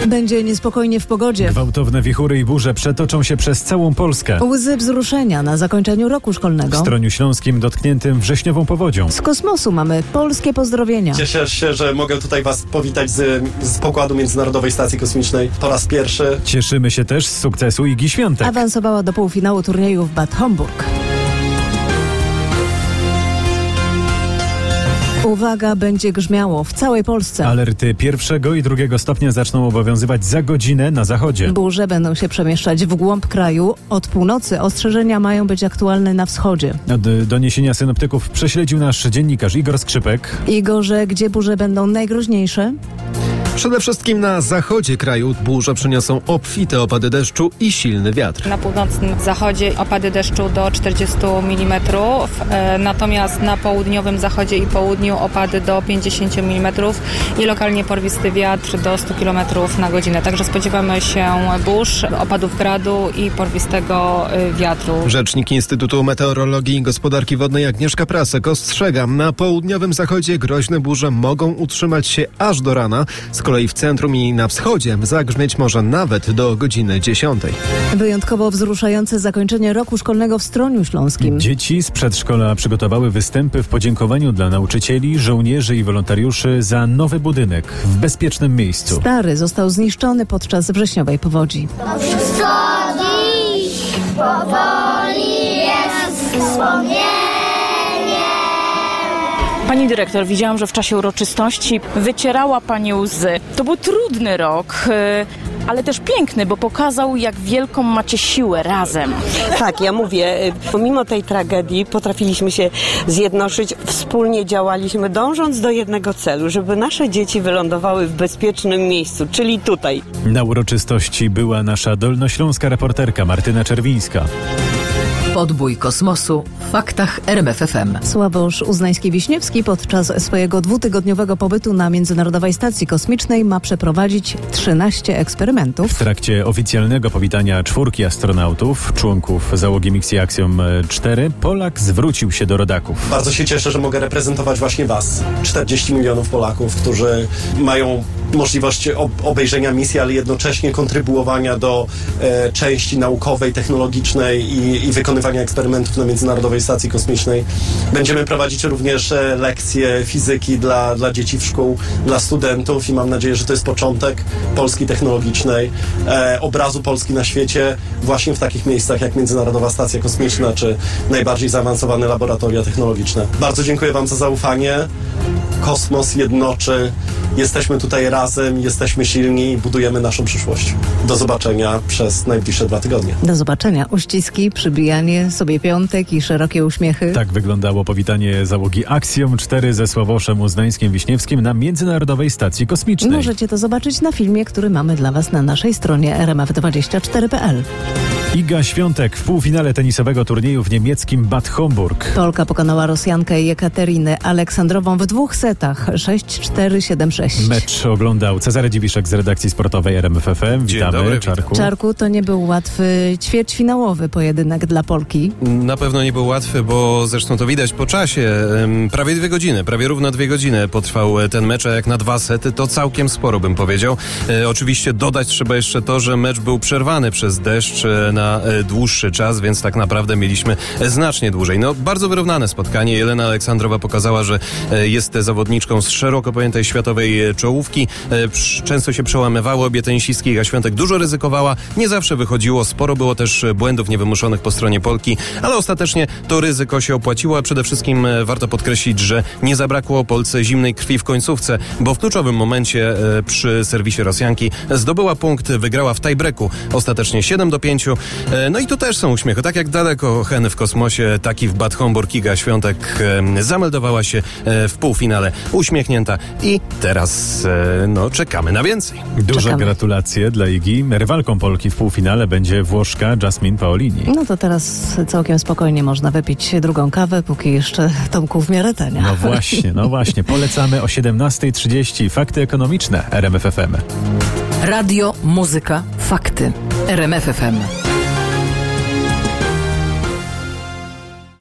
Będzie niespokojnie w pogodzie. Gwałtowne wichury i burze przetoczą się przez całą Polskę. Łzy wzruszenia na zakończeniu roku szkolnego. W Stroniu Śląskim dotkniętym wrześniową powodzią. Z kosmosu mamy polskie pozdrowienia. Cieszę się, że mogę tutaj Was powitać z pokładu Międzynarodowej Stacji Kosmicznej po raz pierwszy. Cieszymy się też z sukcesu Igi Świątek. Awansowała do półfinału turnieju w Bad Homburg. Uwaga, będzie grzmiało w całej Polsce. Alerty 1. i 2. stopnia zaczną obowiązywać za godzinę na zachodzie. Burze będą się przemieszczać w głąb kraju. Od północy ostrzeżenia mają być aktualne na wschodzie. Doniesienia synoptyków prześledził nasz dziennikarz Igor Skrzypek. Igorze, gdzie burze będą najgroźniejsze? Przede wszystkim na zachodzie kraju burze przyniosą obfite opady deszczu i silny wiatr. Na północnym zachodzie opady deszczu do 40 mm, natomiast na południowym zachodzie i południu opady do 50 mm i lokalnie porwisty wiatr do 100 km na godzinę. Także spodziewamy się burz, opadów gradu i porwistego wiatru. Rzecznik Instytutu Meteorologii i Gospodarki Wodnej Agnieszka Prasek ostrzega, na południowym zachodzie groźne burze mogą utrzymać się aż do rana. Z kolei w centrum i na wschodzie zagrzmieć może nawet do godziny 10. Wyjątkowo wzruszające zakończenie roku szkolnego w Stroniu Śląskim. Dzieci z przedszkola przygotowały występy w podziękowaniu dla nauczycieli, żołnierzy i wolontariuszy za nowy budynek w bezpiecznym miejscu. Stary został zniszczony podczas wrześniowej powodzi. To wszystko dziś powoli jest wspomnieniem. Pani dyrektor, widziałam, że w czasie uroczystości wycierała Pani łzy. To był trudny rok, ale też piękny, bo pokazał, jak wielką macie siłę razem. Tak, ja mówię, pomimo tej tragedii potrafiliśmy się zjednoczyć, wspólnie działaliśmy, dążąc do jednego celu, żeby nasze dzieci wylądowały w bezpiecznym miejscu, czyli tutaj. Na uroczystości była nasza dolnośląska reporterka Martyna Czerwińska. Podbój kosmosu w faktach RMF FM. Sławosz Uznański-Wiśniewski podczas swojego 2-tygodniowego pobytu na Międzynarodowej Stacji Kosmicznej ma przeprowadzić 13 eksperymentów. W trakcie oficjalnego powitania 4 astronautów, członków załogi misji Axiom 4, Polak zwrócił się do rodaków. Bardzo się cieszę, że mogę reprezentować właśnie Was. 40 milionów Polaków, którzy mają możliwość obejrzenia misji, ale jednocześnie kontrybuowania do części naukowej, technologicznej i wykonywania eksperymentów na Międzynarodowej Stacji Kosmicznej. Będziemy prowadzić również lekcje fizyki dla dzieci w szkół, dla studentów i mam nadzieję, że to jest początek Polski technologicznej, obrazu Polski na świecie właśnie w takich miejscach jak Międzynarodowa Stacja Kosmiczna czy najbardziej zaawansowane laboratoria technologiczne. Bardzo dziękuję Wam za zaufanie. Kosmos jednoczy. Jesteśmy tutaj razem, jesteśmy silni i budujemy naszą przyszłość. Do zobaczenia przez najbliższe 2 tygodnie. Do zobaczenia. Uściski, przybijanie sobie piątek i szerokie uśmiechy. Tak wyglądało powitanie załogi Axiom 4 ze Sławoszem Uznańskim-Wiśniewskim na Międzynarodowej Stacji Kosmicznej. Możecie to zobaczyć na filmie, który mamy dla Was na naszej stronie rmf24.pl. Iga Świątek w półfinale tenisowego turnieju w niemieckim Bad Homburg. Polka pokonała Rosjankę Jekaterinę Aleksandrową w 2 setach 6-4, 7-6. Mecz oglądał Cezary Dziwiszek z redakcji sportowej RMF FM. Witamy, dobry, Czarku. Czarku, to nie był łatwy ćwierćfinałowy pojedynek dla Polki. Na pewno nie był łatwy, bo zresztą to widać po czasie. Prawie 2 godziny, prawie równo 2 godziny potrwał ten mecz, a jak na 2 sety to całkiem sporo, bym powiedział. Oczywiście dodać trzeba jeszcze to, że mecz był przerwany przez deszcz na dłuższy czas, więc tak naprawdę mieliśmy znacznie dłużej. No, bardzo wyrównane spotkanie. Jelena Aleksandrowa pokazała, że jest zawodniczką z szeroko pojętej światowej czołówki. Często się przełamywały obie tenisistki. Iga Świątek dużo ryzykowała. Nie zawsze wychodziło. Sporo było też błędów niewymuszonych po stronie Polki, ale ostatecznie to ryzyko się opłaciło. A przede wszystkim warto podkreślić, że nie zabrakło Polce zimnej krwi w końcówce, bo w kluczowym momencie przy serwisie Rosjanki zdobyła punkt, wygrała w tiebreaku. Ostatecznie 7-5. No i tu też są uśmiechy. Tak jak daleko hen w kosmosie, tak i w Bad Homburg Iga Świątek zameldowała się w półfinale uśmiechnięta i teraz czekamy na więcej. Duże gratulacje dla Igi. Rywalką Polki w półfinale będzie Włoszka Jasmine Paolini. No to teraz całkiem spokojnie można wypić drugą kawę, póki jeszcze Tomku w miarę tania. No właśnie. Polecamy o 17:30. Fakty ekonomiczne RMF FM. Radio, muzyka, fakty. RMF FM.